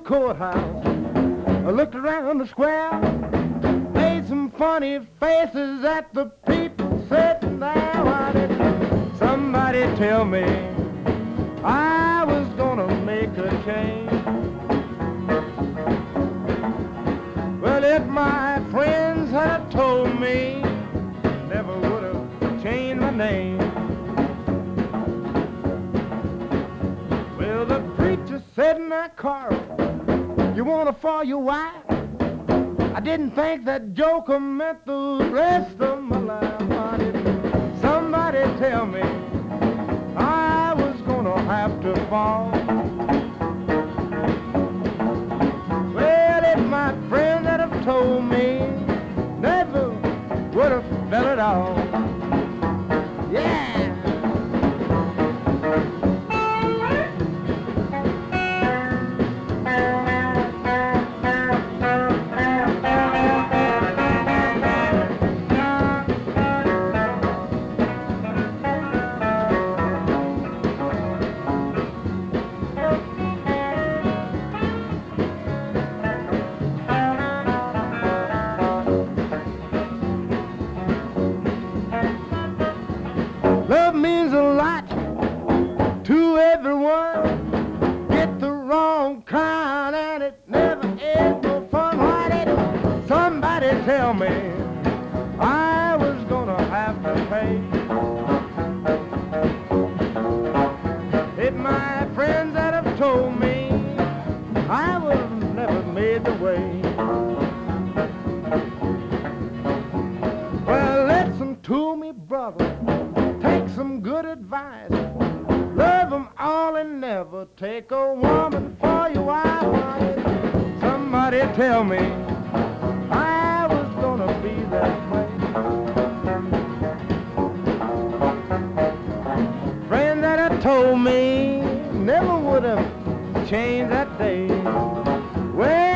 courthouse. I looked around the square, made some funny faces at the people sitting there. Why did somebody tell me I was gonna make a change? Well, if my friends had told me, never would have changed my name. Well, the preacher said in that car, you want to fall your wife? I didn't think that joker meant the rest of my life. Why didn't somebody tell me I was gonna have to fall? Well, if my friend had have told me, never would have felt it all. Yeah. Love means a lot to everyone. Get the wrong kind and it never ends no fun. Why did somebody tell me I was gonna have to pay? If my friends had have told me, I would have never made the way. Well, listen to me, brother. Take some good advice. Love them all and never take a woman for your wife. Why did somebody tell me I was gonna be that way? Friend that had told me never would have changed that day. Well,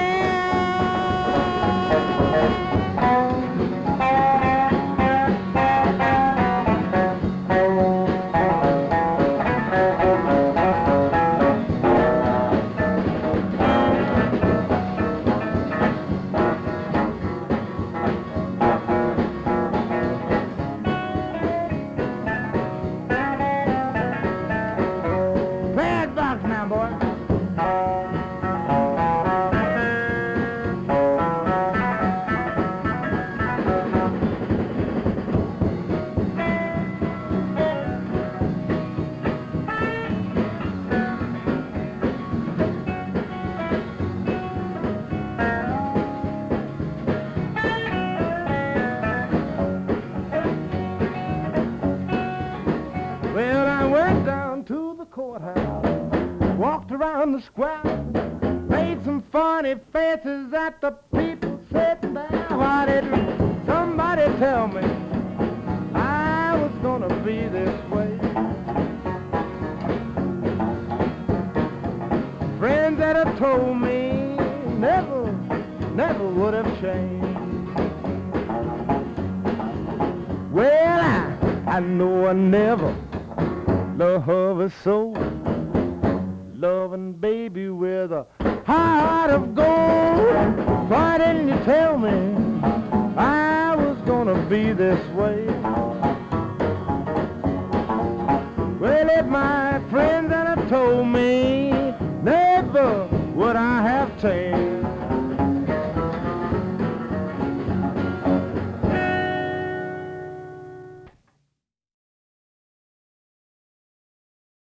bad box now, boy. Well, I went down to the courthouse, walked around the square, made some funny faces at the people sitting there. Why didn't somebody tell me I was gonna be this way? Friends that have told me never would have changed. Well, I know I never love her so, loving baby with a heart of gold. Why didn't you tell me I was gonna be this way? Well, if my friends had have told me, never would I have changed.